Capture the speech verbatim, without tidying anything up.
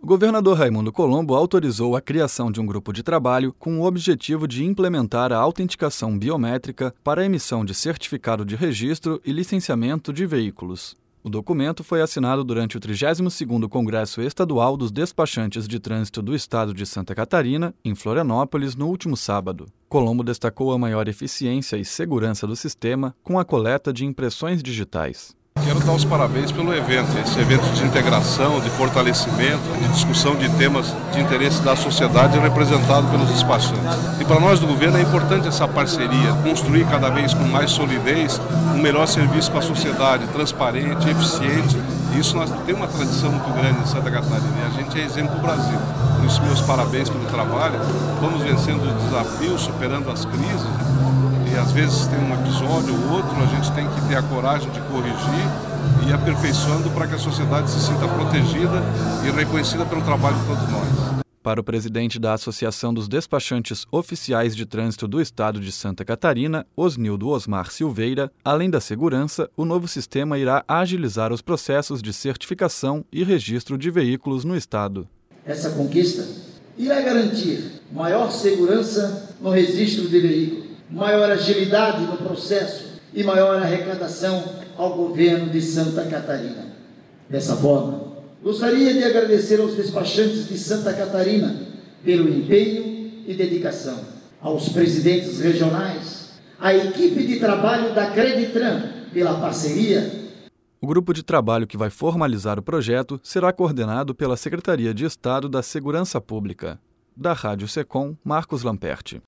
governador Raimundo Colombo autorizou a criação de um grupo de trabalho com o objetivo de implementar a autenticação biométrica para a emissão de certificado de registro e licenciamento de veículos. O documento foi assinado durante o trigésimo segundo Congresso Estadual dos Despachantes de Trânsito do Estado de Santa Catarina, em Florianópolis, no último sábado. Colombo destacou a maior eficiência e segurança do sistema com a coleta de impressões digitais. Quero dar os parabéns pelo evento, esse evento de integração, de fortalecimento, de discussão de temas de interesse da sociedade representado pelos despachantes. E para nós do governo é importante essa parceria, construir cada vez com mais solidez um melhor serviço para a sociedade, transparente, eficiente. E isso nós temos uma tradição muito grande em Santa Catarina e a gente é exemplo do Brasil. Por isso, meus parabéns pelo trabalho. Vamos vencendo os desafios, superando as crises. E às vezes tem um episódio ou outro, a gente tem que ter a coragem de corrigir e ir aperfeiçoando para que a sociedade se sinta protegida e reconhecida pelo trabalho de todos nós. Para o presidente da Associação dos Despachantes Oficiais de Trânsito do Estado de Santa Catarina, Osnildo Osmar Silveira, além da segurança, o novo sistema irá agilizar os processos de certificação e registro de veículos no Estado. Essa conquista irá garantir maior segurança no registro de veículos, maior agilidade no processo e maior arrecadação ao governo de Santa Catarina. Dessa forma, gostaria de agradecer aos despachantes de Santa Catarina pelo empenho e dedicação, aos presidentes regionais, à equipe de trabalho da Creditran pela parceria. O grupo de trabalho que vai formalizar o projeto será coordenado pela Secretaria de Estado da Segurança Pública. Da Rádio Secom, Marcos Lamperti.